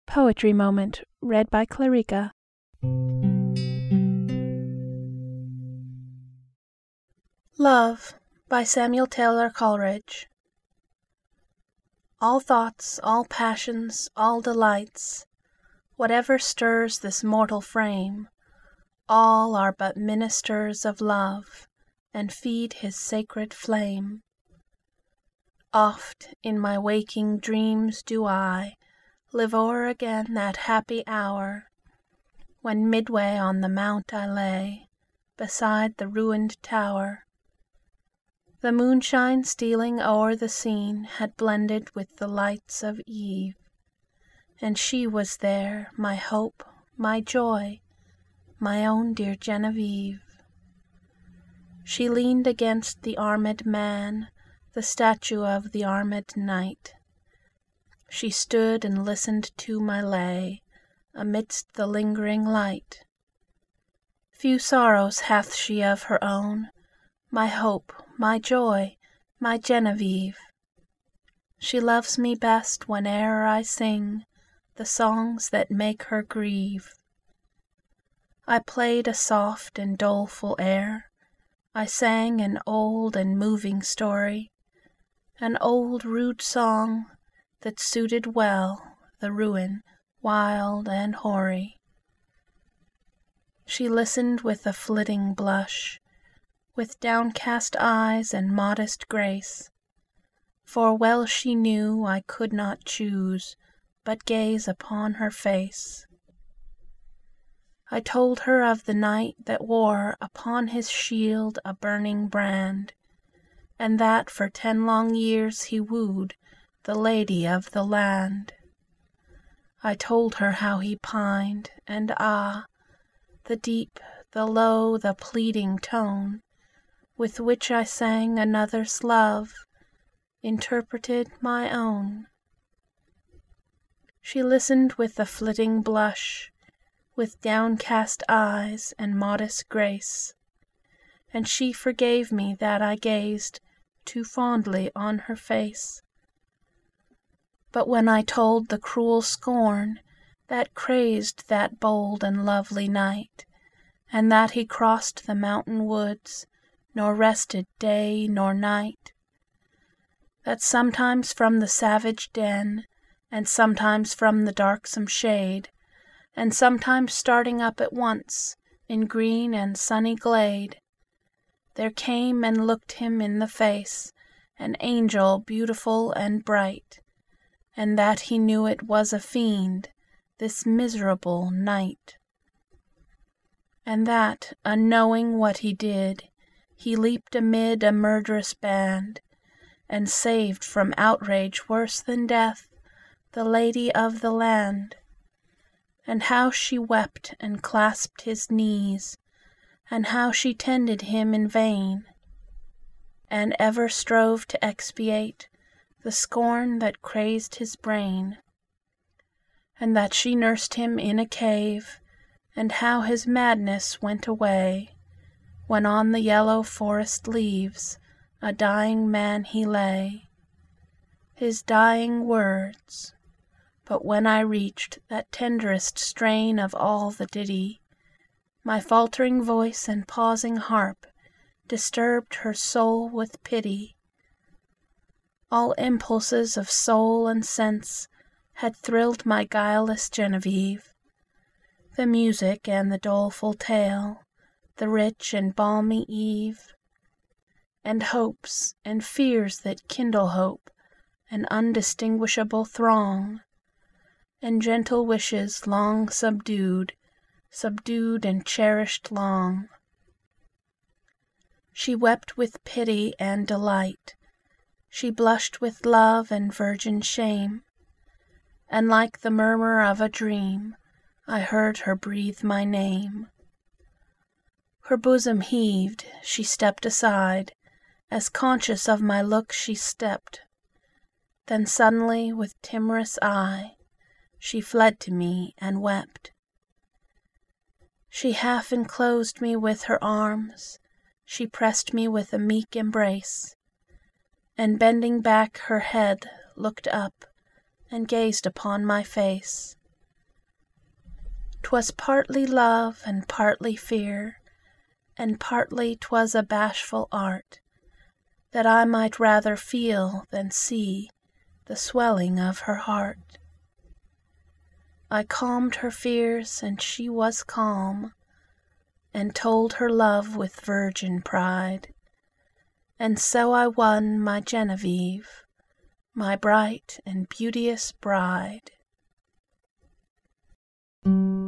Poetry Moment, read by Clarica. Love by Samuel Taylor Coleridge. All thoughts, all passions, all delights, whatever stirs this mortal frame, all are but ministers of love, and feed his sacred flame. Oft in my waking dreams do I live o'er again that happy hour, when midway on the mount I lay, beside the ruined tower. The moonshine stealing o'er the scene had blended with the lights of eve, and she was there, my hope, my joy, my own dear Genevieve. She leaned against the armed man, the statue of the armed knight. She stood and listened to my lay, amidst the lingering light. Few sorrows hath she of her own, my hope, my joy, my Genevieve. She loves me best whene'er I sing the songs that make her grieve. I played a soft and doleful air, I sang an old and moving story, an old rude song that suited well the ruin wild and hoary. She listened with a flitting blush, with downcast eyes and modest grace, for well she knew I could not choose but gaze upon her face. I told her of the knight that wore upon his shield a burning brand, and that for 10 long years he wooed the lady of the land. I told her how he pined, and ah, the deep, the low, the pleading tone with which I sang another's love, interpreted my own. She listened with a flitting blush, with downcast eyes and modest grace, and she forgave me that I gazed too fondly on her face. But when I told the cruel scorn that crazed that bold and lovely knight, and that he crossed the mountain woods, nor rested day nor night, that sometimes from the savage den, and sometimes from the darksome shade, and sometimes starting up at once in green and sunny glade, there came and looked him in the face an angel beautiful and bright, and that he knew it was a fiend, this miserable night. And that, unknowing what he did, he leaped amid a murderous band, and saved from outrage worse than death the lady of the land. And how she wept and clasped his knees, and how she tended him in vain, and ever strove to expiate the scorn that crazed his brain. And that she nursed him in a cave, and how his madness went away, when on the yellow forest leaves a dying man he lay. His dying words. But when I reached that tenderest strain of all the ditty, my faltering voice and pausing harp disturbed her soul with pity. All impulses of soul and sense had thrilled my guileless Genevieve. The music and the doleful tale, the rich and balmy eve, and hopes and fears that kindle hope, an undistinguishable throng, and gentle wishes long subdued, subdued and cherished long. She wept with pity and delight, she blushed with love and virgin shame, and like the murmur of a dream, I heard her breathe my name. Her bosom heaved, she stepped aside, as conscious of my look she stepped. Then suddenly with timorous eye, she fled to me and wept. She half enclosed me with her arms, she pressed me with a meek embrace, and bending back her head looked up and gazed upon my face. 'Twas partly love and partly fear, and partly 'twas a bashful art, That I might rather feel than see the swelling of her heart. I calmed her fears and she was calm, and told her love with virgin pride, And so I won my Genevieve, my bright and beauteous bride.